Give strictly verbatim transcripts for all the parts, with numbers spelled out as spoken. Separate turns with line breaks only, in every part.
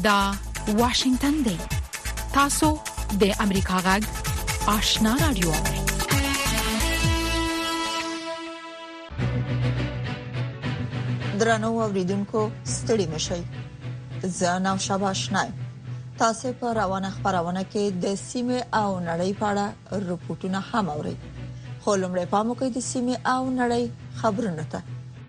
دا واشنگتن دی. تاسو د امریکا غږ آشنا رادیو.
درنو اوریدونکو ستړي مشئ. زه نو شاباشنای. تاسو په روانه خبرونه کې د سیمه او نړۍ په اړه رپورټونه هم اورئ. خو لمړی پام وکړئ د سیمه او نړۍ خبرونه ته.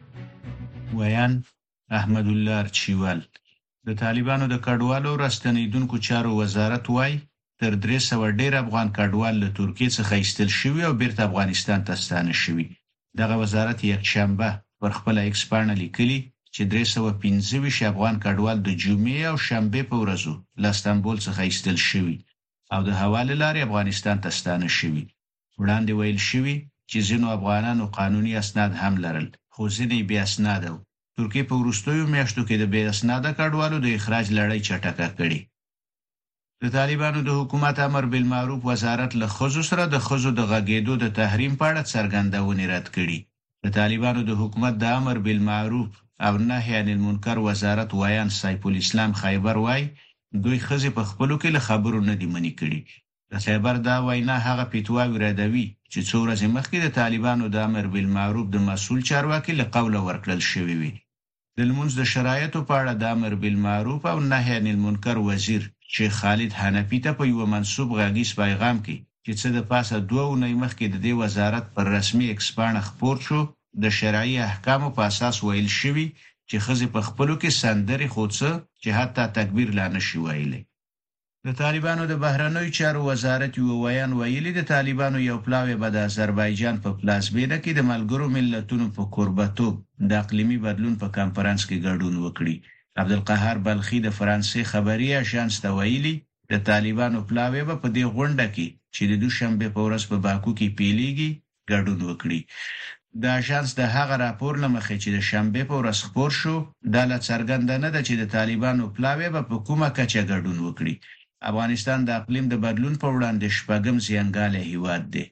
ویان احمد الله ارچیوال د طالبانو د کډوالو راستنیدونکو چارو وزارت وای تر درې سوه ډیر افغان کډوال له ترکیه څخه ایستل شوی او بیرته افغانستان ته ستانه شوی. دغه وزارت یک شنبه پر خپل ایکس باندې لیکلی چې درې سوه پنځه ویشت افغان کډوال د جمعې او شنبه په ورځو له استانبول څخه ایستل شوی او د حواله لارې افغانستان ته ستانه شوی. وړاندې ویل شوی چې ځینو افغانانو قانوني اسناد هم لرل خو ځینې بې اسناد وو. ترکیه په وروستیو میاشتو کې د بې اسناده کډوالو د اخراج لړۍ چټکه کړې. د طالبانو د حکومت امر بالمعروف وزارت له ښځو سره د ښځو د غږېدو د تحریم په اړه څرګندونې رد کړي. د طالبانو د حکومت د امر بالمعروف او نهي عن المنکر وزارت ویان سیف الاسلام خیبر وای دوی ښځې په خپلو کې له خبرو نه دي منې کړي. د خیبر دا وینا هغه پیتواوی ردوي چې څو ورځې مخکې د طالبانو د امر بالمعروف د مسؤل چارواکي له قوله ورکړل شوی وي. د لمونځ د شرایطو په اړه د امر بالمعروف او نهي عن المنکر وزیر شیخ خالد حنفی ته په یو منسوب غږیز پیغام کې چې څه د پاسه دوه اونۍ مخکې د دې وزارت پر رسمي ایکس باندې خپور شو د شرعي احکامو په اساس ویل شوی چې ښځې په خپلو کې سندرې خو څه چې حتی تکبیر لا نشي ویلی. د طالبانو د بهرنیو چارو وزارت یو ویان ویلي د طالبانو یو پلاوی به د آذربایجان په پلازمینه کې د ملګرو ملتونو په کوربتوب د اقلیمي بدلون په کانفرنس کې ګډون وکړي. عبدالقهار بلخی د فرانسې خبري اژانس ته ویلي د طالبانو پلاوی به په دې غونډه کې چې د دوشنبه په ورځ په باکو کې پیلېږي ګډون وکړي. د اژانس د هغه راپور لمخې چې د شنبه په ورځ خپور شو دا لا څرګنده نه ده چې د طالبانو پلاوی به په کومه کچه ګډون وکړي. افغانستان د اقلیم د بدلون په وړاندې شپږم زیانګاله هیواد دی.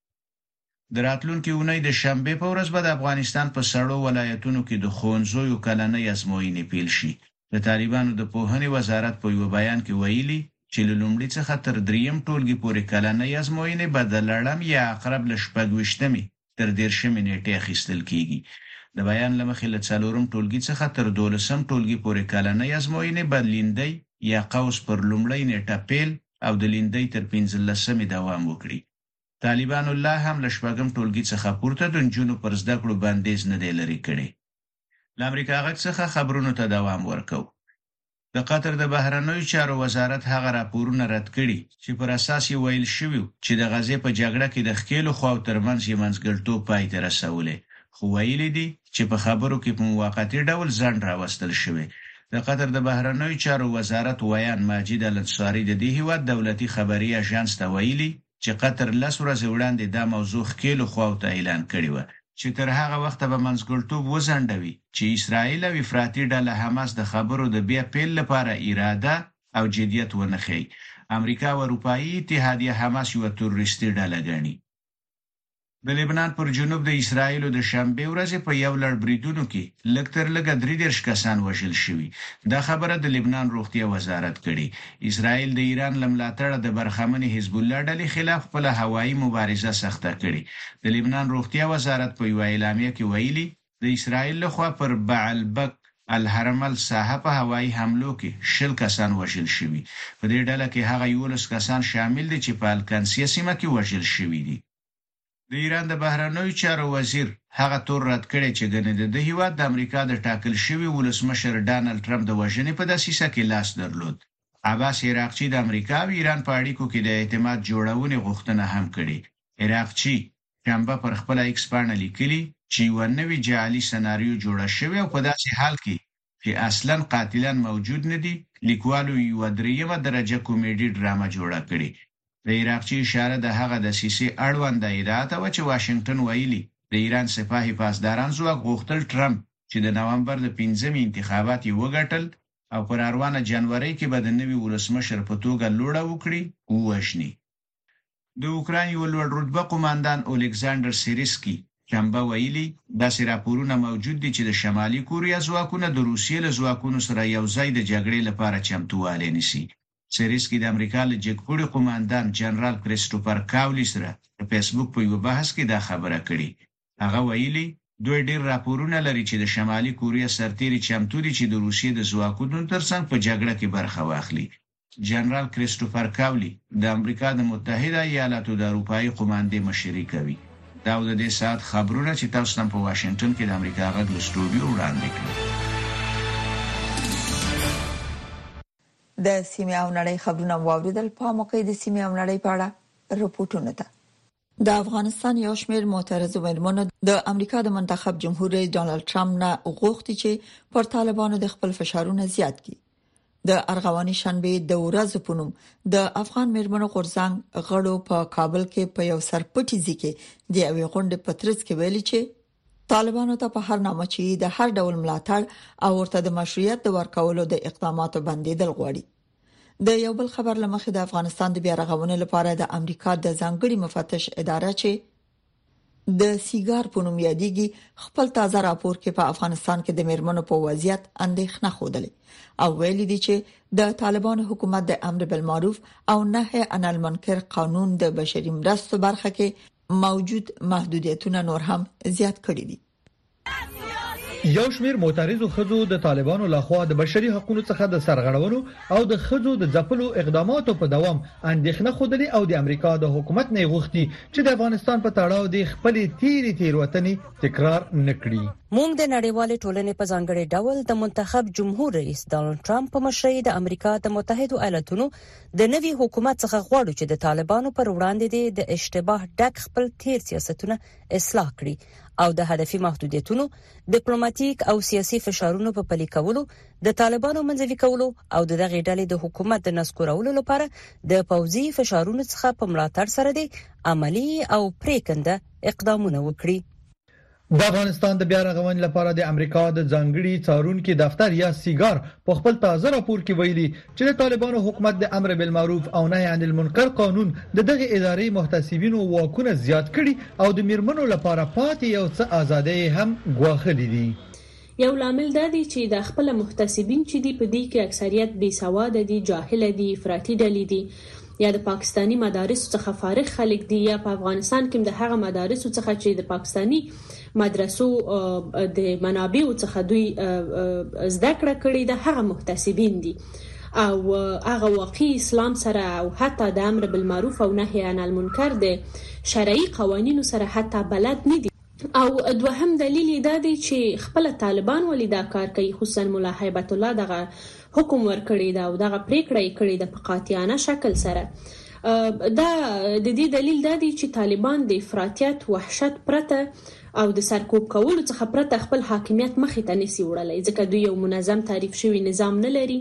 د راتلونکي اونۍ د شنبه په ورځ به د افغانستان په سړو ولایتونو کې د ښوونځیو کلنۍ ازموینې پیل شي. د طالبانو د پوهنې وزارت په یو بیان کې ویلي چې له لومړي څخه تر دریم ټولګي پورې کلنۍ ازموینې به د لړم یا عقرب له شپږویشتمې تر دېرشمې نیټې اخیستل کیږي. د بیان له مخې له څلورم ټولګي څخه تر دولسم ټولګي پورې کلنۍ ازموینې به لیندۍ یا قوس پر لومړی نیټه پیل او د لیندۍ تر پنځلسمې دوام وکړي. طالبانو لا هم له شپږم ټولګي څخه پورته د نجونو پر زده کړو بندیز نه دی لرې کړی. له امریکا غږ څخه خبرونو ته دوام ورکوو. د قطر د بهرنیو چارو وزارت هغه راپورونه رد کړي چې پر اساس یې ویل شوي چې د غزې په جګړه کې د ښکېلو خواو ترمنځ یې منځګړیتوب پای ته رسولی، خو ویلي دي چې په خبرو کې په موقتي ډول ځنډ راوستل شوی. د قطر د بهرنیو چارو وزارت ویان ماجد الانصاري د دې هیواد دولتي خبري اژانس ته ویلي چې قطر لس ورځې وړاندې دا موضوع ښکېلو خواو ته اعلان کړی و چې تر هغه وخته به منځګړیتوب وځنډوي چې اسرائیل او افراطي ډله حماس د خبرو د بیا پیل لپاره اراده او جدیت ونه ښیي. امریکا او اروپایي اتحادیه حماس یوه تروریستي ډله ګڼي. د لبنان پر جنوب د اسرائیلو د شنبه ورځې په یو لړ بریدونو کې لږ تر لږه درې دېرش کسان وژل شوي. دا خبره د لبنان روغتیا وزارت کړي. اسرائیل د ایران له ملاتړه د برخمنې حزب الله ډلې خلاف خپله هوایي مبارزه سخته کړې. د لبنان روغتیا وزارت په یوه اعلامیه کې ویلي د اسرائیل لخوا پر بعلبک الحرمل ساحه په هوایي حملو کې شل کسان وژل شوي. په دې ډله کې هغه یولس کسان شامل دي چې په القنصیه سیمه کې وژل شوي دي. د ایران د بهرنیو چارو وزیر هغه تور رد کړی چې ګنې د دې هیواد د امریکا د ټاکل شوي ولسمشر ډانلډ ټرمپ د وژنې په دسیسه کې لاس درلود. عباس عراقچي د امریکا او ایران په اړیکو کې د اعتماد جوړونې غوښتنه هم کړې. عراقچي شنبه پر خپل ایکس باندې لیکلي چې یوه نوې جعلي سناریو جوړه شوې او په داسې حال کې چې اصلاً قاتلان موجود نه دي لیکوالو یوه دریمه درجه کومیډي ډرامه جوړه کړې. د عراقچي اشاره د هغه دسیسې اړونده ادعا ته وه چې واشنګټن ویلي د ایران سپاهي پاسداران ځواک غوښتل ټرمپ چې د نومبر د پنځمې انتخابات یې وګټل او پر روانه جنوري کې به د نوي ولسمشر په توګه لوړه وکړي ووژني. د اوکراین یو لوړ رتبه قوماندان اولکساندر سیریسکي چمبه ویلي داسې راپورونه موجود دي چې د شمالي کوریا ځواکونه د روسیې له ځواکونو سره یو ځای د جګړې لپاره چمتووالی نیسي. سیریسکي د امریکا له جګپوړي قوماندان جنرال کریسټوفر کاولی سره په فیسبوک په یو بحث کې دا خبره کړې. هغه ویلي دوی ډېر راپورونه لري چې د شمالي کوریا سرتیري چمتو دي چې د روسیې د ځواکونو ترڅنګ په جګړه کې برخه واخلي. جنرال کریسټوفر کاولی د امریکا د متحده ایالاتو د اروپאי قوماندې مشري کوي. دا د دې سات خبرونه چې تاسو نن په واشنگټن کې د امریکا غږ له سټوډیو وړاندې کړل.
د سیمه او نړۍ خبرونه واوریدل. په موقع د سیمه او نړۍ په اړه رپورټونه ده. د افغانستان یو شمېر معترض مېرمنو د امریکا د منتخب جمهور رئیس ډانلډ ټرمپ نه غوښتي چې پر طالبانو د خپل فشارونه زیات کړي. د ارغواني شنبه د ورځې په نوم د افغان مېرمنو غورځنګ غړو په کابل کې په یو سرپټي ځکه د یوې غونډې په ترڅ کې ویلي چې طالبانو ته په هر نامه چې د هر ډول ملاتړ او ورته د مشروعیت د ورکولو د اقداماتو بندیدل غواړي. د یو بل خبر لمخې د افغانستان د بیا رغونې لپاره د امریکا د ځانګړي مفتش اداره چې د سیګار په نوم یادېږي خپل تازه راپور کې په افغانستان کې د مېرمنو په وضعیت اندېښنه خوده او ویلي دي چې د طالبانو حکومت د امر بالمعروف او نهي عن المنکر قانون د بشري مرستو برخه کې موجود محدودیتونه نور هم زیات کړي دي.
یو شمیر معترضو خزو د طالبانو لخوا د بشري حقوقو څخه د سرغړونو او د خزو د ځپلو اقداماتو په دوام اندېښنه خوده او د امریکا د حکومت نه غوښتي چې د افغانستان په تړاو د خپل تیری تیروتنې تکرار نکړي.
موږ د نړیوال ټولنې په ځانګړي ډول د منتخب جمهور رئیس ډانلډ ټرمپ په مشرۍ د امریکا د متحده ایالاتونو د نوي حکومت څخه غواړو چې د طالبانو پر وړاندې د اشتباه ډک خپل تیر سیاستونه اصلاح کړي او د هدفي محدودیتونو، ډیپلوماټیک او سیاسي فشارونو په پلي کولو، د طالبانو منځوي کولو او د دغه ډلې د حکومت د نسکورولو لپاره د پوځي فشارونو څخه په ملاتړ سره د عملی او پریکنده اقدامونه وکړي.
د افغانستان د بیا رغونې لپاره د امریکا د ځانګړي څارونکو دفتر یا سیګار په خپل تازه راپور کې ویلي چې د طالبانو حکومت د امر بالمعروف او نهي عن المنکر قانون د دغه ادارې محتسبینو واکونه زیات کړي او د میرمنو لپاره پاتې یو څه ازادۍ هم غواخلي دي.
یو لامل دا دی چې د خپل محتسبین چې دی په دې کې اکثریت بې سواده دي، جاهل دي، افراطي ډلې دي یا د پاکستانی مدارسو څخه فارغ خلک دي یا په افغانستان کې د هغه مدارسو څخه چې د پاکستانی مدرسو د منابعو څخه دوی زده کړه کړې د هغه محتسبین دي او هغه واقعي اسلام سره او حتی د امر بالمعروف او نهي عن المنکر د شرعي قوانینو سره حتی بلد نه دي. او دوهم دلیل دا دی چې خپل طالبان ولې دا کار کوي، خصوصا مولا هیبت الله دغه حکم ورکړی دا او دغه پریکړه یې کړې د پقاتیانه شکل سره. دا د دې دلیل دا دی چې طالبان د افراطیت، وحشت پرته او د سرکوب کولو څخه پرته خپل حاکمیت مخې ته نسی وړلای، ځکه دوی یو منظم تعریف شوی نظام نه لري.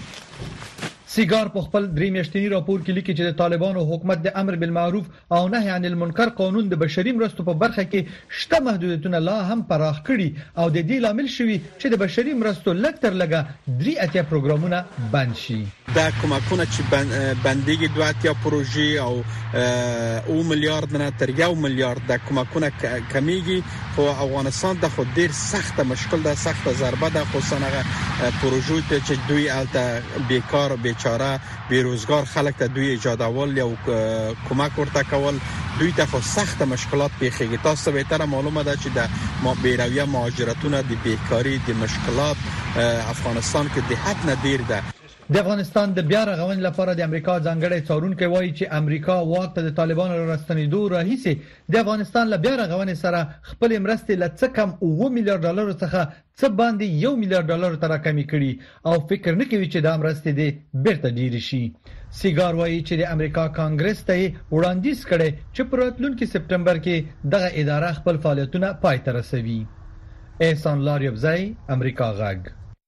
سیګار په خپل درې میاشتنی راپور کې لیکي چې د طالبانو حکومت د امر بالمعروف او نهي عن المنکر قانون د بشري مرستو په برخه کې شته محدودیتونه لا هم پراخ کړي او د دې لامل شوی چې د بشري مرستو لږ تر لږه درې اتیا پروګرامونه بند شي.
دا کومکونه چې بندګي دوه اتیا پروژې او او میلیارډ نه تر یو میلیارډ د کومکونه کمیږي خو افغانستان د خو ډیر سخته مشکل ده، سخته ضربه ده، خصوصا هغه پروژې ته چې دوی الته بیکار بیچاره بیروزګار خلک ته دوی ایجادول یا کومک ورته کول دوی ته خو سخته مشکلات پیښیږي. تاسو به تر معلومه ده چې د ما بیرویه مهاجرتونه د بیکاری د مشکلات افغانستان کې د حد نه ډیر ده.
د افغانستان د بیا رغونې لپاره د امریکا ځانګړي څارونکو وایي چې امریکا واک ته د طالبانو راستنېدو راهیسې د افغانستان له بیا رغونې سره خپل مرستې له څه کم اوه میلیارډ ډالر څخه څه باندې یو میلیارډ ډالر ته راکمې کړي او فکر نه کوي چې دا مرستې دې بیرته ډېرې شي. سیګار وایي چې د امریکا کانګرس ته وړاندیز کړي چې په راتلونکي سپټمبر کې دغه اداره خپل فعالیتونه پای ته رسوي. احسان لاریبزی، امریکا غږ.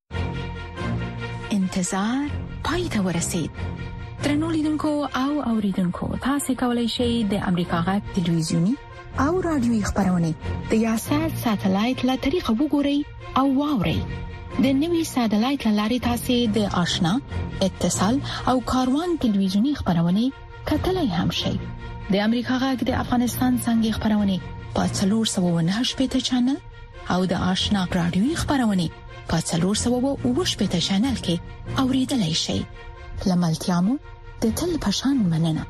انتظار پای ته ورسید. ترنو لیدونکو او اوریدونکو، تاسو کولی شئ د امریکا غږ ټلویزیونی او رادیوي خبرونه د یاشر ساتلایت له طریقو وګورئ او واورئ. د نوي ساتلایت لارې تاسو د آشنا، اتصال او کاروان ټلویزیونی خبرونه کتلای هم شي. د امریکا غږ د افغانستان څنګه خبرونه په څلور سوه و نهه شپږ چنل او د آشنا رادیوي خبرونه په څلور سوه و اووه شپږ چنل کې اوریدلای شي. لملتيامو د تل پشان مننه.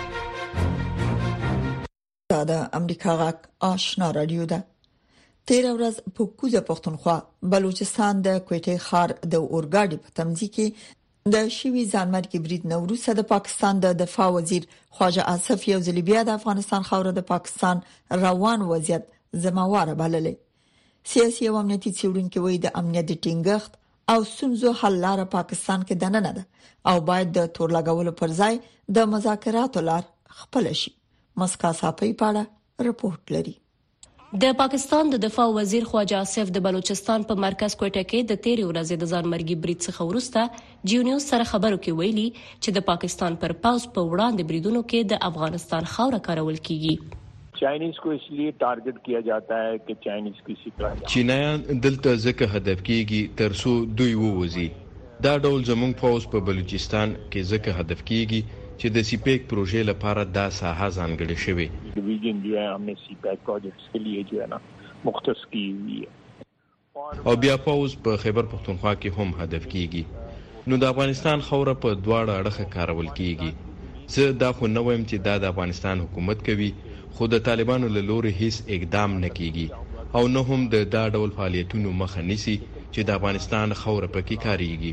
دا د امریکا غږ آشنا رادیو ده. تیر ورځ په کوزه پښتونخوا بلوچستان د کوټې خار د اورګاډي په تمځي کې د شوی ځانمرګي برید نوروسه د پاکستان د دفاع وزیر خواجه آصف یو ځل بیا د افغانستان خوره د پاکستان روان وضعیت زمواره بللې. سیاسي او امنیتي څېړونکو وایي د امنیت ټینګښت او ستونزو حل لاره پاکستان کې دننه ده او باید د تور لګولو پر ځای د مذاکراتو لار خپل شي. مسکا صاحب پاړه رپورت لري.
د پاکستان د دفاع وزیر خواجه آصف د بلوچستان په مرکز کوټه کې د تیرې ورځې د ځانمرګي برید څخه وروسته جیونیوز سره خبرو کې ویلي چې د پاکستان پر پاوز په وړاندې بریدونو کې د افغانستان خاوره کارول کیږي.
چائنیز کو اس لیے ٹارگٹ کیا جاتا ہے کہ چائنیز کسی طرح
چینایان دلته ځکه هدف کیږي ترڅو دوی ووزي. دا ډول زموږ پاوز په بلوچستان کې ځکه هدف کیږي چې د سی پیک پروژې لپاره دا ساحه ځانګړې شوې.
ډیویژن جو ہے ہم نے سی پیک پروجیکٹس کے لیے جو ہے نا مختص کی ہوئی ہے.
او بیا پاوز په خیبر پختونخوا کې هم هدف کیږي. نو د افغانستان خوره په دواړه اړخه کارول کیږي. زه دا خو نه وایم چې دا د افغانستان حکومت کوي، خو د طالبانو له لوري هیڅ اقدام نه کیږي او نه هم د دا ډول فعالیتونو مخه نیسي چې د افغانستان خوره پکې کاریږي.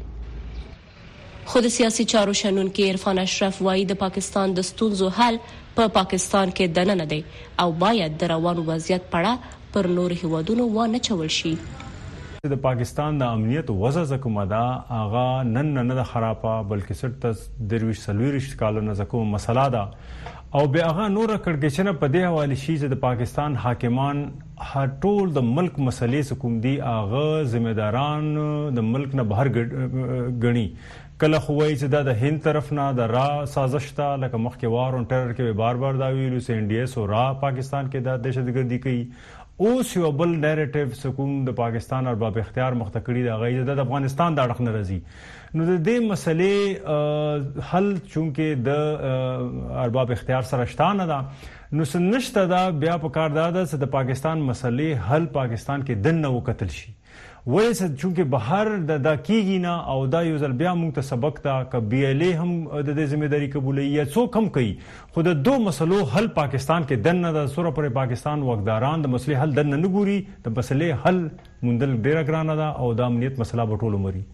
خو د سیاسي چارو شنونکي عرفان اشرف وايي د پاکستان د ستونزو حل په پا پاکستان کې دننه دی او باید د روان وضعیت پړه پر نور هیوادونو ونه چول شي.
د پاکستان د امنیت وضع زکومه دا آغا نن نه د خرابه بلکې سټ درویش سلویرش کالو نه زکوم مسله ده او به هغه نور کړکېچنه په دې حواله شي چې د پاکستان حاکمان هر ټول د ملک مسلې سکوم دي هغه ذمہ داران د ملک نه بهر غني. کله خو وایي چې دا د هند طرف نه د را سازش ته لکه مخکې وار اون ټرر کې بار بار دا ویلو چې ان ډي اس او را پاکستان کې د دهشتګردي کوي. اوس یو بل نریټیو سکوم د پاکستان ارباب اختیار مختکړي د غي د افغانستان د اړخ نه راځي. نو د دې مسلې حل چونکې د ارباب اختیار سره شتانه ده نو سنشته دا بیا په کار دا ده چې د پاکستان مسلې حل پاکستان کې دنه وکتل شي. وایي چې چونکې بهر د دا کیږي نه او دا یو ځل بیا موږ ته سبق ته ک بي ال اي هم د دې ځمېداري قبولوي یا څوک هم کوي، خو د دوه مسلو حل پاکستان کې دنه د سوره پر پاکستان وګداران د مسلې حل دنه نه ګوري. د مسلې حل موندل ډیره ګرانه ده او د امنیت مسله به ټول مري.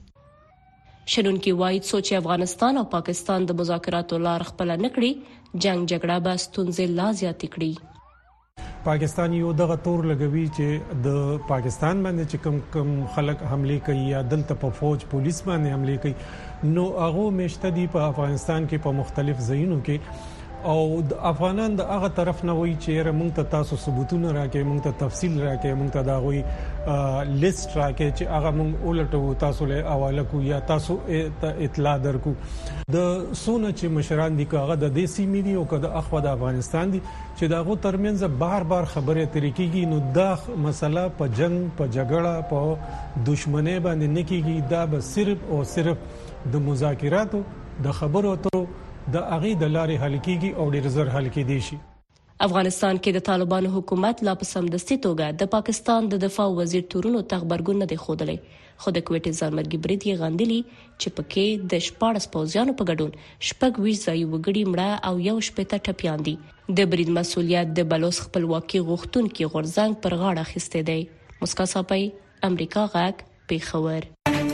شنونکي وايي چې افغانستان او پاکستان د مذاکراتو لار خپل نه کړي جنگ جګړه به ستونزې لا زیاتې کړي.
پاکستان یو دغه تور لګوي چې د پاکستان باندې چې کم کم خلک حمله کوي یا دلته په فوج پولیس باندې حمله کوي نو هغه مشته دي په افغانستان کې په مختلف ځایونو کې او د افغانان د هغه طرف نه وایي چې موږ ته تاسو ثبوتونه راکې، موږ ته تفصیل راکې، موږ ته دا غوي لیست راکې چې هغه موږ ولټو تاسو له حواله کو یا تاسو اطلاع درکو. د سونه چې مشران دي هغه د دې سیمې دي او کده اخوا د افغانستان دي چې داغه ترمنځ بار بار خبره ترې کیږي نو دا مسله په جنگ په جګړه په دښمنۍ باندې نه کیږي. دا به صرف او صرف د مذاکراتو د خبرو اترو د اغي د لارې حل کیږي او ډیر زر حل کیدی شي.
افغانستان کې د طالبانو حکومت لا په سمدستي توګه د پاکستان د دفاع وزیر تورونو تخبرګون نه دی خوده خو د کوټې ځانمرګي برید یې غندلي چې پکې د شپاړس پوځیانو په ګډون شپږ ویش ځای وګړي مړه او یو شپېته ټپیان دي. د برید مسؤلیت د بلوچ خپلواکي غوښتونکو غورځنګ پر غاړه اخیسته دی. مسکا صاحب امریکا غاک پیښور.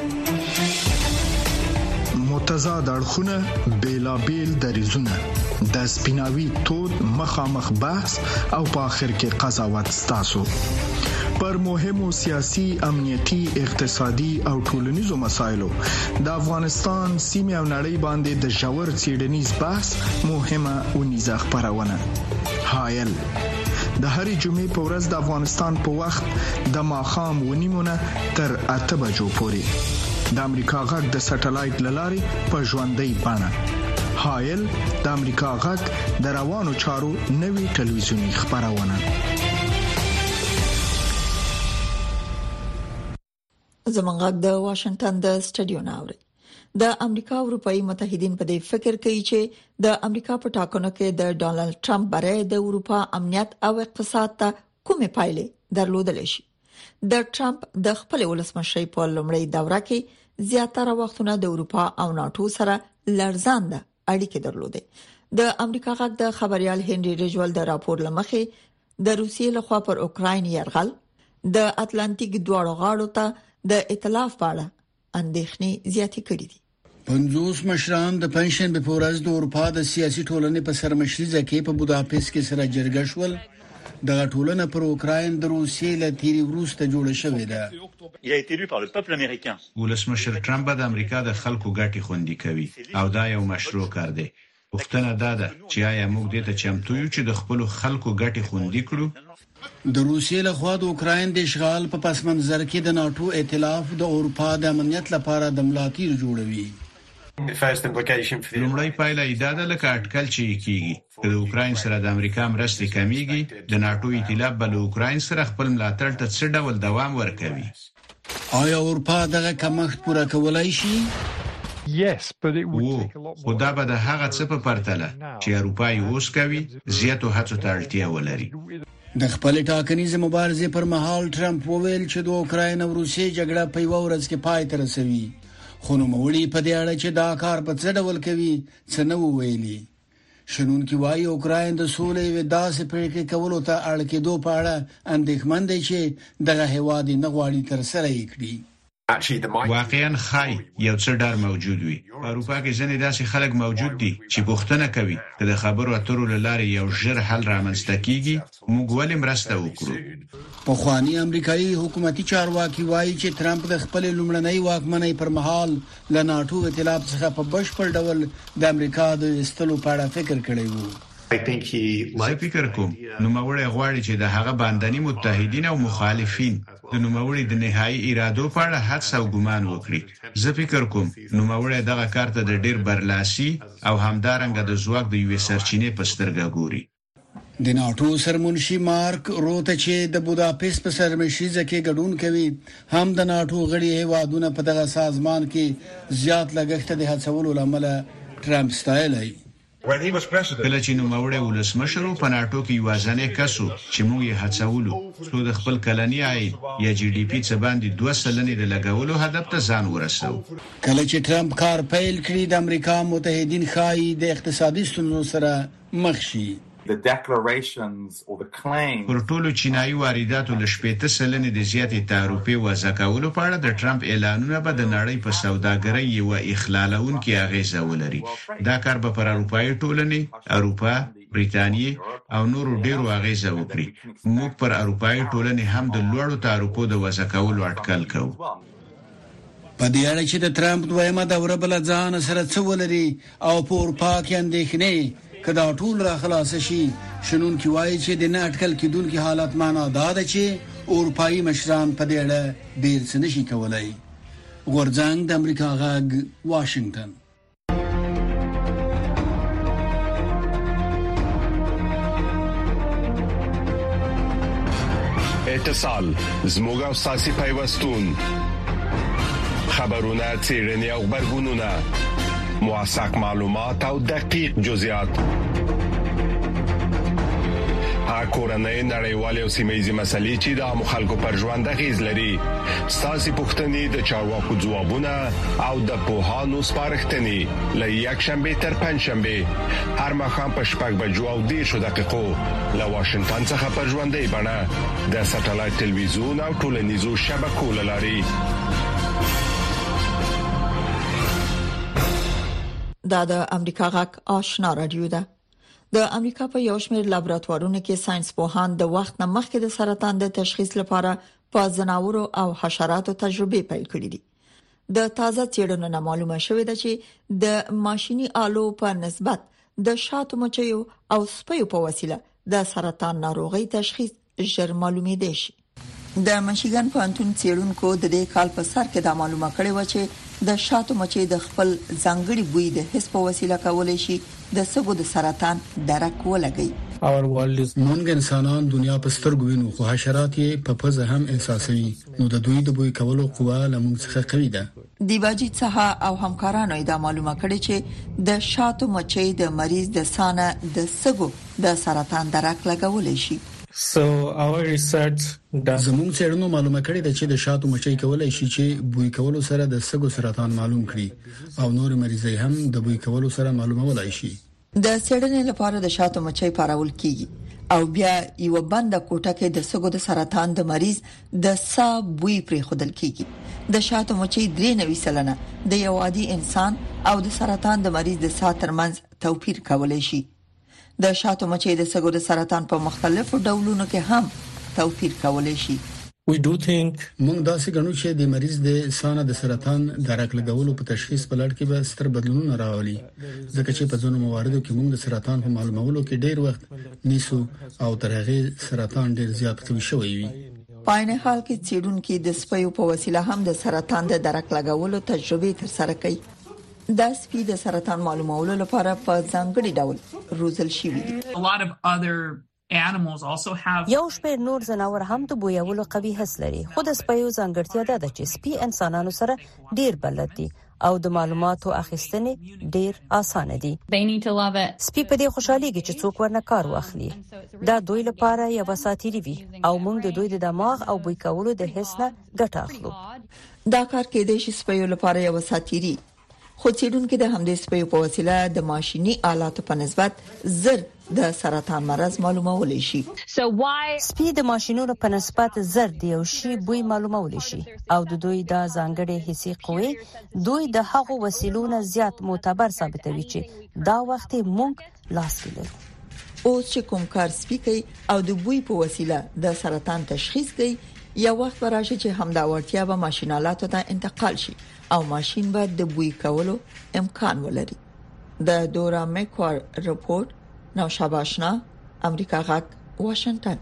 متضاد اړخونه بیلابیل دریزونه د سپیناوي تود مخامخ بحث او په اخر کې قضاوت ستاسو پر مهمو سیاسي، امنیتي، اقتصادي او ټولنیزو مسایلو د افغانستان سیمه او نړۍ باندې د ژور څېړنیز بحث مهمه اونیزه خبرونه. هایل د هرې جمعې په ورځ د افغانستان په وخت د ماښام ونیمونه تر اته بجو پورې د امریکا غږ د سټلایټ لارې په ژوندۍ بڼه. هایل د امریکا غږ د روانو چارو نوي ټلویزیونی خبرونه.
زمونږ د واشنگټن د سټډیو ناوړي د امریکا او اروپאי متحدین په دې فکر کوي چې د امریکا په ټاکنو کې د ډونالد ټرمپ بری د اروپا امنیت او اقتصاد ته کومې پایلې درلودل شي. د ټرمپ د خپل ولسمشي په لومړۍ دوره کې زیاتره وختونه د اروپا او ناتو سره لړزانده اړیکې درلودې. د امریکا غږ د خبريال هنري رجول د راپور لمخې د روسیې لخوا پر اوکراین يرغل د اتلانتیک دواړو غاړو ته د ائتلاف په اړه اندېښنې زیاتې کړې دي.
پنځوس مشران د پنځشنبه په ورځ د اروپا د سیاسي ټولنې په سرمشريزه کې په بوداپست کې سره جرګه شول. د ټولنه پر اوکراین د روسیې له تیری وروسته جوړه شوې ده.
ولسمشر ټرمپ د امریکا د خلکو ګټې خوندي کوي او دا یو مشروع کار دی. وختونه دا ده چې آیا موږ دې ته چمتو یو چې د خپل خلکو ګټې خوندي کړو.
د روسیې لخوا د اوکراین د اشغال په پس منظر کې د ناتو ائتلاف د اروپا د امنیت لپاره د ملاتړ جوړوي.
لومړی پایله دا ده لکه اټکل چې کیږي چې د اوکراین سره د امریکا مرستې کمیږي، د ناتو ائتلاف بل اوکراین سره خپل ملاتړ ته څه ډول دوام ورکوي.
آیا اروپا دغه کمښت پوره کولای شي؟
Yes, but it would take a lot more. خدا به د هغه څه په پرتله چې اروپا یې اوس کوي زیاتو هڅو ته اړتیا ولري.
د خپل ټاکنیز مبارزې پر مهال ټرمپ وویل چې د اوکراین او روسیې جګړه په یو ورځ کې پای ته رسوي. خو نو مولي په دې اړه چې دا کار په څه ډول کوي څه نه ویلي. شنونکي وايي اوکراین د سولې و داسې پریکړې کولو ته اړ کېدو په اړه اندېښمن دي چې دغه هیواد نه غواړي تر سره یې کړي.
واقعا خای یو څه ډار موجود وي. په اروپا کې ځینې داسې خلک موجود دي چې پوښتنه کوي چې د خبرو اترو لارې یو ژر حل رامنځته کیږي، موږ ولې مرسته وکړو.
په خواني امریکایي حکومتي چارواکي وایي چې ټرمپ د خپل لومړنۍ واکمنۍ پر مهال له ناتو ائتلاف څخه په بشپړ ډول د امریکا د استلو په اړه فکر کړی وو.
زه فکر کوم نوموړی غواړي چې د هغه باندنی متحدین او مخالفین د نوموړي د نهایی ارادو په اړه حدس او ګمان وکړي. زه فکر کوم نوموړی دغه کار ته د ډیر برلاسي او همدارنګه د ځواک د یوې سرچینې په سترګه ګوري.
د ناتو سرمنشي مارک روته چې د بوداپست په سرمشريزه کې ګډون کوي هم د ناتو غړي هیوادونه په دغه سازمان کې زیات لګښت د هڅولو لامل ټرمپ ستایلی.
کله چې نوموړی ولسمشر په ناتو کې یوازینی کس و چې موږ یې هڅولو څو د خپل کلنی عاید یا جی ډي پی څخه باندې دوه سلنې د لګولو هدف ته ځان ورسو.
کله چې ټرمپ کار پیل کړی د امریکا متحدین خای د اقتصادي ستونزو سره مخ شي.
پر ټولو چینایي وارداتو له شپږ سلنې د زیاتې تعرفې وضع کولو په اړه د ټرمپ اعلانونه به د نړۍ په سوداګرۍ یو اخلالونکي اغیزه ولري. دا کار به پر اروپאי ټولنې، اروپا، بریتانیې او نورو ډیرو اغیزه وکړي. موږ پر اروپאי ټولنې هم د لوړو تعرفو د وضع کولو اټکل کوو.
په دې اړه چې د ټرمپ دویمه دوره بل ځان سره څه ولري او په اروپا کې اندېښنې کدا ټول را خلاص شي. شنونکي وایي چې د نه اټکل کېدونکو حالت معنا دا ده چې اروپאי مشران په دې اړه ډیر څه نشي کولای. غورځنګ د امریکا غږ واشنگټن.
اتصال زموږ او ساسي پیوستون خبرونه چیرنی او خبرګونونه موثق معلومات او دقیق جزئیات کورنۍ نړیوالې او سیمه‌یزې مسلې چې د مخالکو پر ژوند غیز لري. ساسي پوښتنې د چارواکو ځوابونه او د پوهانو سپارښتنې له یک شنبه تر پنځ شنبه هر مخام په شپږ بجو او دېرشو دقیقو له واشنگټن څخه پر ژوندۍ بڼه د ساتلایت ټلویزیون او ټولنیزو شبکو لاري.
دا د امریکا غږ آشنا رادیو ده. د امریکا په یو شمېر لابراتوارونو کې ساينس پوهان د وخت نه مخکې د سرطان د تشخیص لپاره په ځناورو او حشراتو تجربې پیل کړې دي. د تازه څېړنو نه معلومه شوې ده چې د ماشيني آلو په نسبت د شاتو مچیو او سپیو په وسیله د سرطان ناروغي تشخیص ژر معلومېدای شي. د مشیګن پوهنتون څېړونکو د دې کال په سر کې دا معلومه کړې و چې د شاتو مچۍ د خپل ځانګړي بوی د حس په وسیله کولای شي د سږو د سرطان درک ولګي.
مونږ انسانان دنیا په سترګو وینو خو حشرات یې په پزه هم احساسوي. نو د دوی د بوی کولو قوه له موږ څخه قوي ده.
دیواجی څخه او همکارانو دا معلومه کړې چې د شاتو مچۍ د مریض د سانه د سګو د سرطان درک لګولې شي.
So our research
زموږ څېړنو معلومه کړې ده چې د شاتو مچۍ کولای شي چې بوی کولو سره د سګو سرطان معلوم کړي او نور مریضای هم د بوی کولو سره معلومولای شي.
د څېړنې لپاره د شاتو مچۍ کارول کیږي او بیا یو بند کوټه کې د سګو د سرطان د مریض د سا بوی پرې خودل کیږي. د شاتو مچۍ درې نوي سلنه د یو عادي انسان او د سرطان د مریض د سا ترمنځ توپیر کولای شي. د شاتو مچۍ د سګو د سرطان په مختلفو ډولونو کې هم توپیر کولای شي.
We do think
موږ داسې غنو چې د مریض د سانه د سرطان درک لګولو په تشخیص په لړ کې به ستر بدلونونه راولي ځکه چې په ځینو مواردو کې موږ د سرطان په معلومولو کې ډیر وخت نیسو او تر هغه سرطان ډیر زیات قوي شوی وي.
په عین حال کې څېړونکو د سپیو په وسیله هم د سرطان د درک لګولو تجربه ترسره کوي. دا سپی د سرطان معلومولو لپاره په ځانګړي ډول روزل شوی دي.
A lot of other animals also have
یو شمېر نور ځناور هم د بویولو قوي حس لري خو د سپیو ځانګړتیا ده چې سپي انسانانو سره ډیر بلد دي او د معلوماتو اخیستنې ډیر اسانه دي. سپي په دې خوشحاليږي چې څوک ورنه کار واخلي. دا دوی لپاره یو ساتيري وي او موږ د دوی د دماغ او بوی کولو د حس نه ګټه اخلو.
دا کار کېدای شي سپیو لپاره یو ساتيري خو څېړونکو د همدې سپیو په وسیله د ماشيني آلاتو په نسبت زر د سرطان مرز معلومولای شي.
سپي د ماشينونو په نسبت زر د یو شی بوی معلومولای شي او د دوی د ځانګړي حسي قوي دوی د هغو وسیلونو زیات معتبر ثابتوي چې دا وخت مونږ لاس کې لرو.
اوس چې کوم کار سپي کوي او د بوی په وسیله د سرطان تشخیص کوي یو وخت راشي چې همدا وړتیا به ماشينالاتو ته انتقال شي او ماشين به د بوی کولو امکان ولري. د دورا میکوار رپورت نو شاباشنا امریکا غاک واشنگټن.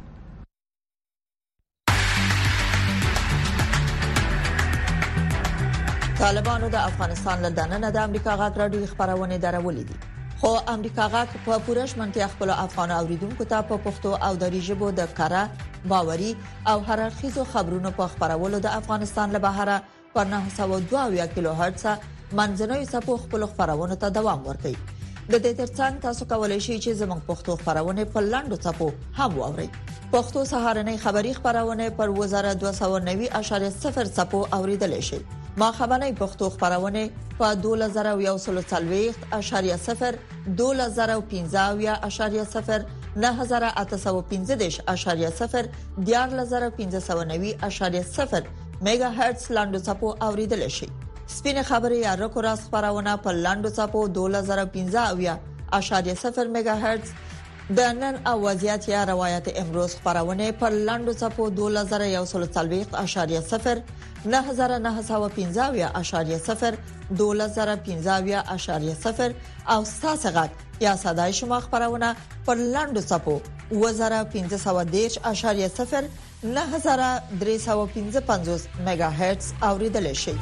طالبانو د افغانستان له دننه د امریکا غاک راډیو خبرونه درولې دي خو امریکا غاک په پوره شمنتیا خپل افغان اوریدونکو ته په پښتو او دری ژبه د کارا باوري او هررخیزو خبرونو په خبرولو د افغانستان له بهره پر نه سوه دوه کیلو هرتز منځنوي سپو خپل خبرونه ته دوام ورکړي. د دې ترڅنګ تاسو کولای شئ چې زموږ پښتو خبرونه په لاندو سپو هم واورئ. پښتو سهارنۍ خبری خبرونه پر وزارت دوه سوه نوي اعشاریه صفر سپو اوریدل شي. ما خبرنۍ پښتو خبرونه په دوه زره یو سل څلوېښت اعشاریه صفر دوه زره پنځه اعشاریه صفر نه هزار اته سوه پنځه اعشاریه صفر دیار زره پنځه سوه نوي اعشاریه صفر میگا هرتز لاندو سپو اوریدل شي. سپینه خبری یا رکو راس خبرونه په لاندو سپو دوه زره پنځه اعشاریه صفر میگا هرتز د نن او وضعیت یا روایت امروز خبرونه په لاندو سپو دوه زره یو سل څلوېښت اعشاریه صفر نه هزار نه سوه پنځه اعشاریه صفر دوه زره پنځه اعشاریه صفر او ساسغت یا صداي شما خبرونه پر لاندو سپو وزره پنځه سوه دېرش اعشاریه صفر نه هزار درې سوه پنځه پنځوس میگا هرتز اوریدل شي.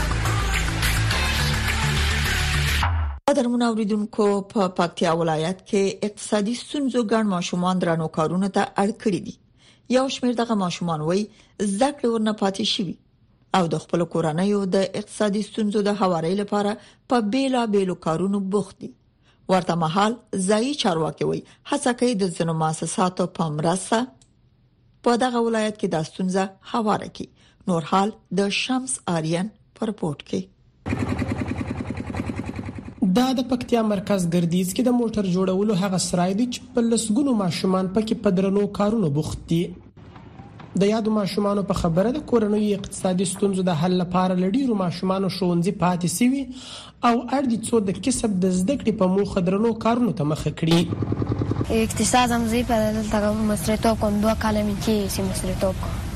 قدرمن اوریدونکو په پکتیا ولایت کې اقتصادي ستونزو ګڼ ماشومان درنو کارونه ته اړ کړی دي. یو شمېر دغه ماشومان وایي زده کړې ورنه پاتې شي او د خپل کورنۍ د اقتصادي ستونزو د هواري لپاره په بیلا بیلو کارونو بوخت دي. ورته مهال ځایي چارواکي وایي هڅه کوي د ځینو مؤسساتو په مرسته په دغه ولایت کې د ستونزه هواره کړي. نور حال د شمس آریان په رپورت کې.
دا د پکتیا مرکز ګردیز کې د موټر جوړولو هغه سرای دی چې په لسګونو ماشومان پکې په درنو کارونو بوخت دي. د یادو ماشومانو په خبره د کورنۍ اقتصادي ستونزو د حل لپاره لډیرو ماشومانو ښوونځي پاتې سوي او اړ دي څو د کسب د زده کړې په موخه درنو کارونو ته مخه کړي.
اقتصاد هم زی په دلته مستریتوب کوم دوه کاله مې کې سي مستریتوب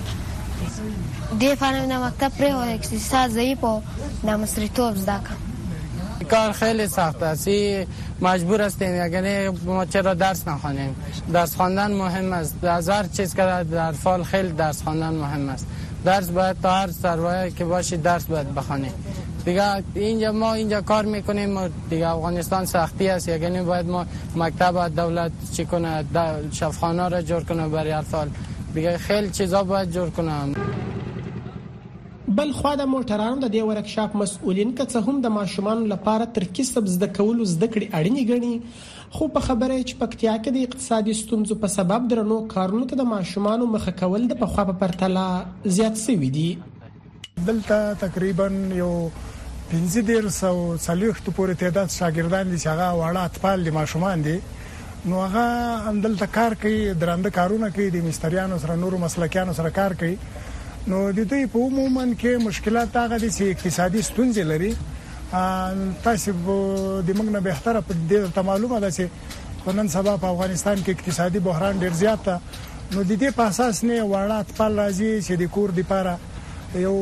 دې فارم نه مکتب پرې او اقتصاد زی په د مستریتوب زده کړم.
کار خیلی سخت است. مجبور هستیم یعنی ما چرا درس نخوانیم. درس خواندن مهم است. از هر چیز که در فال خیلی درس خواندن مهم است. درس باید تا هر سروایه که باشی درس باید بخوانیم. دیگه اینجا ما اینجا کار میکنیم دیگه افغانستان سختی است یعنی باید ما مکتب دولت چی کنه شفاخانه را جور کنه برای هر فال. دیگه خیلی چیزا باید جور کنه.
بل خو د موټرانو د دې ورکشاپ مسؤلین که هم د ماشومان لپاره تر کسب زده کولو زده کړې اړینې ګڼي، خو په خبره چې پکتیا کې د اقتصادي ستونزو په سبب درنو کارونو ته د ماشومان مخه کول د پخوا په پرتله زیات شوي دي.
دلته تقریبا یو پنځه ډیر سو څلوېښت پورې تعداد شاګردان دي چې هغه واړه اطفال دي، ماشومان دي. نو هغه دلته کار کوي، درنده کارونه کوي، د مستریانو سره نورو مسلکیانو سره کار کوي. نو د دوی په عموما کې مشکلات هغه دي چې اقتصادي ستونزې لري. تاسو د موږ نه بهتره په دې ته معلومه ده چې نن سبا په افغانستان کې اقتصادي بحران ډیر زیات ده. نو د دې په اساس نه واړه اطفال راځي چې د کور لپاره یو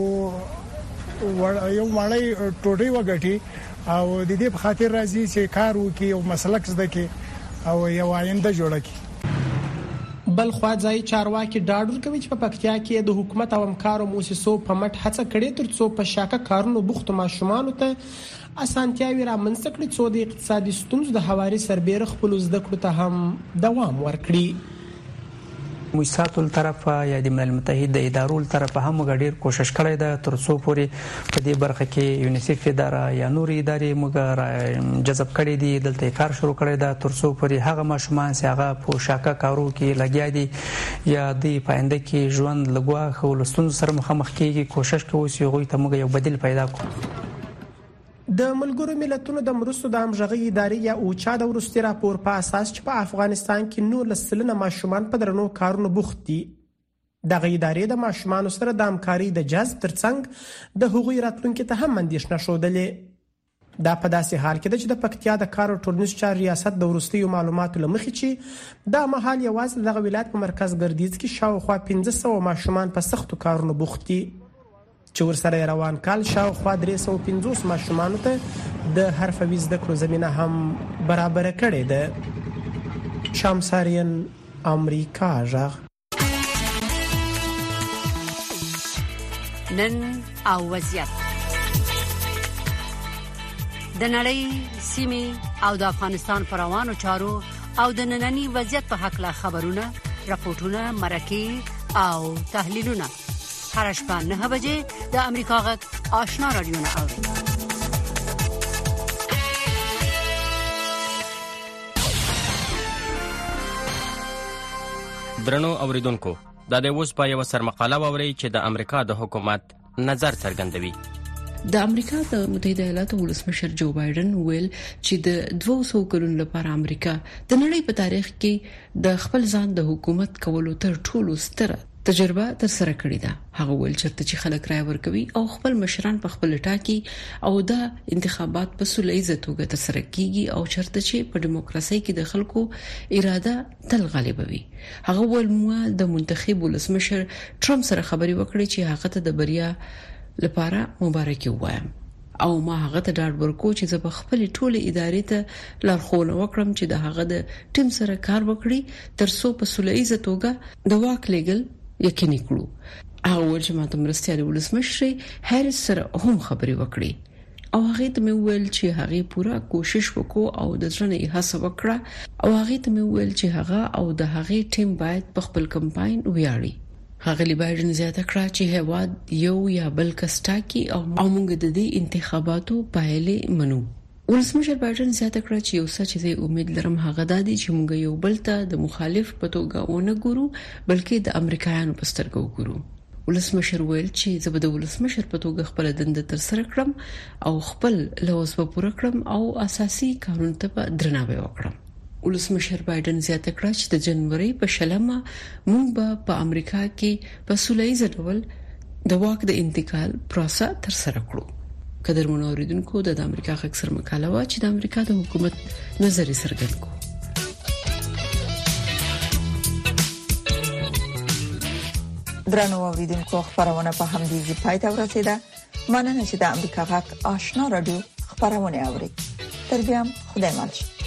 یو مړی ټوټي وګټي او د دې په خاطر راځي چې کار وکړي او مسلک زده کړي او یو آینده جوړه کړي.
بل خو ځای چارواکي ډاډ ورکوي چې په پکتیا کې د حکومت او همکارو موسسو په مټ هڅه کړې ترڅو په شاکه کارونو بوخت ماشومان ته اسانتیاوي رامنځته کړي، څو د اقتصادي ستونزو د هواري سربېره خپل زده کړو ته هم دوام ورکړي.
موسساتو طرف یا د ملل متحد د ادارو طرف هم غډیر کوشش کړی ده ترڅو پورې په دې برخه کې یونیسف اداره یا نور ادارې موږ جذب کړي دي، دلته کار شروع کړی ده ترڅو پورې هغه ماشومان چې هغه په شاکه کارو کې لګیا دي یا د پاینده کې ژوند لګوا خو لستون سره مخامخ کیږي، کوشش کوي چې هغه ته موږ یو بدیل پیدا کړو.
د ملګرو ملتونو د مرستو د همغږي ادارې یا اوچا د ورستي راپور په اساس چې په افغانستان کې نور لسلنه ماشومان په درنو کارونو بوخت دي. دغه ادارې د ماشومان سره د همکاري د جذب ترڅنګ د هغوی راتلونکو ته هم اندېښنه شودلې. دا په داسې حال کې ده چې د پکتیا د کار او ټولنیز چارو ریاست د ورستي معلوماتو لمخې چې دا مهال یوازې دغه ولایت په مرکز ګردیز کې شاوخوا پنځه سوه ماشومان په سختو کارونو بوخت دي، چې ورسره روان کال شاوخوا درې سوه پنځوس ماشومانو ته د حرفوي زده کړو زمینه هم برابر کړې ده. شامسارین امریکا غږ.
نن او وضعیت د نړۍ سیمې او د افغانستان پر روانو چارو او د ننني وضعیت په حق لا خبرونه، راپورټونه، مرکې او تحلیلونه هر شپه نه بجې د امریکا غږ آشنا رادیو نه اوري.
درنو اوریدونکو، دا د اوس په یو سرمقاله ووري چې د امریکا د حکومت نظر څرګندوي.
د امریکا د متحده ایالاتو ولسمشر جو بایدن ویل چې د دوه سوه کلونو لپاره امریکا د نړۍ په تاریخ کې د خپل ځان د حکومت کولو تر ټولو ستره تجربه تر سره کړې ده. هغه ول چې چې خلک رائے ورکوي او خپل مشران په خپل ټاکي او د انتخابات په سولهییزه توګه تر سره کیږي او چرته چې په دیموکراسي کې د خلکو اراده تل غالب وي. هغه ول مو د منتخب ولسمشر ټرمپ سره خبري وکړي چې هغه ته د بریا لپاره مبارکي وایم او ما هغه ته ډاډ ورکو چې زه په خپل ټوله ادارې ته لارښوونه وکړم چې د هغه د ټیم سره کار وکړي ترڅو په سولهییزه توګه د واک لګل یقیني کړو. هغه ورته ماته مرستيال ولسمشر هریس سره هم خبري وکړي او هغه ته مې ویل چې هغه پوره کوشش وکړو او د ځنه یې هڅه وکړه او هغه ته مې ویل چې هغه او د هغه ټیم باید په خپل کمپاین ویاړي. هغه بایدن زیاته کړه چې هواد یو یا بل کسټاکي او موږ د دې انتخاباتو پایلې منو. ولسمشر بایدن زیاته کړه چې یو څه چې امید لرم هغه د دې چې موږ یو بل ته د مخالف په توګه ونه ګورو بلکې د امریکایانو په سترګو ګورو. ولسمشر ویل چې زه به د ولسمشر په توګه خپل دنده تر سره کړم او خپل لوز به پوره کړم او اساسي قانون ته درناوی وکړم. ولسمشر بایدن زیاته کړه چې د جنوري په شلمه موږ به په امریکا کې په سولهییزه ډول د واک د انتقال پروسه تر سره کړو. قدرمن اوریدونکو د امریکا غږ سره مکالمه وا چې د امریکا د حکومت نظر څرګند کو.
درنو اوریدونکو، خبرونه په همدې ځای پای ته ورسیده. مننه چې د امریکا غږ آشنا رادیو خبرونه اوري. تر بیا خدای مل.